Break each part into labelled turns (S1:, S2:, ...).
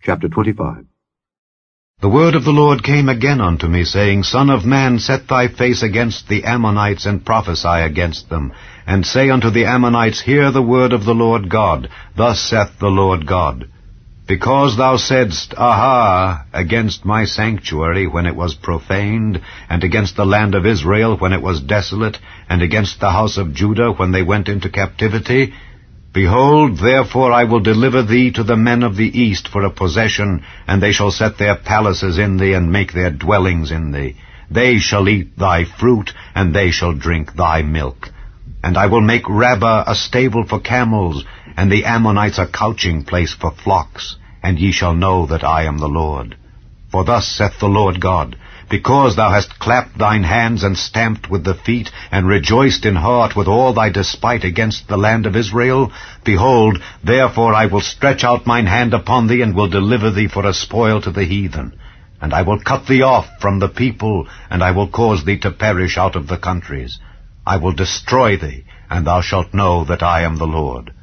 S1: Chapter 25.
S2: The word of the Lord came again unto me, saying, Son of man, set thy face against the Ammonites, and prophesy against them, and say unto the Ammonites, Hear the word of the Lord God. Thus saith the Lord God. Because thou saidst, Aha, against my sanctuary when it was profaned, and against the land of Israel when it was desolate, and against the house of Judah when they went into captivity, behold, therefore I will deliver thee to the men of the east for a possession, and they shall set their palaces in thee, and make their dwellings in thee. They shall eat thy fruit, and they shall drink thy milk. And I will make Rabbah a stable for camels, and the Ammonites a couching place for flocks, and ye shall know that I am the Lord. For thus saith the Lord God, because thou hast clapped thine hands, and stamped with the feet, and rejoiced in heart with all thy despite against the land of Israel, behold, therefore I will stretch out mine hand upon thee, and will deliver thee for a spoil to the heathen. And I will cut thee off from the people, and I will cause thee to perish out of the countries. I will destroy thee, and thou shalt know that I am the Lord.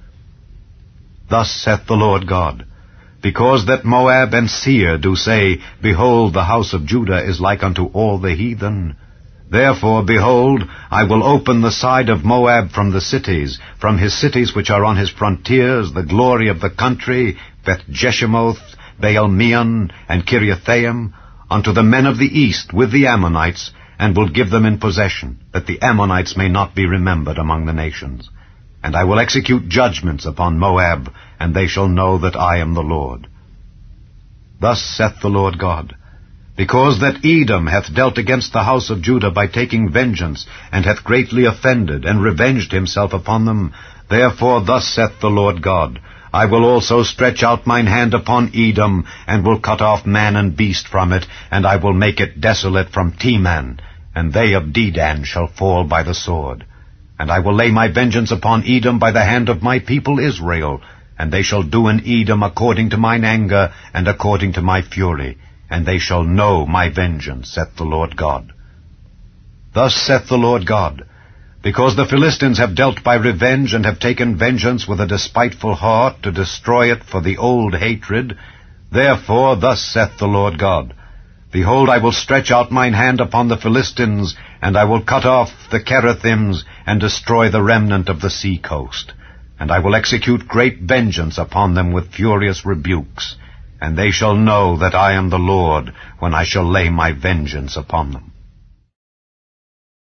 S2: Thus saith the Lord God, because that Moab and Seir do say, Behold, the house of Judah is like unto all the heathen. Therefore, behold, I will open the side of Moab from the cities, from his cities which are on his frontiers, the glory of the country, Beth-Jeshimoth, Baal-meon, and Kiriathaim, unto the men of the east with the Ammonites, and will give them in possession, that the Ammonites may not be remembered among the nations. And I will execute judgments upon Moab, and they shall know that I am the Lord. Thus saith the Lord God, because that Edom hath dealt against the house of Judah by taking vengeance, and hath greatly offended, and revenged himself upon them, therefore thus saith the Lord God, I will also stretch out mine hand upon Edom, and will cut off man and beast from it, and I will make it desolate from Teman, and they of Dedan shall fall by the sword. And I will lay my vengeance upon Edom by the hand of my people Israel, and they shall do in Edom according to mine anger, and according to my fury, and they shall know my vengeance, saith the Lord God. Thus saith the Lord God, because the Philistines have dealt by revenge, and have taken vengeance with a despiteful heart, to destroy it for the old hatred, therefore thus saith the Lord God, Behold, I will stretch out mine hand upon the Philistines, and I will cut off the Cherethims, and destroy the remnant of the sea coast. And I will execute great vengeance upon them with furious rebukes, and they shall know that I am the Lord, when I shall lay my vengeance upon them.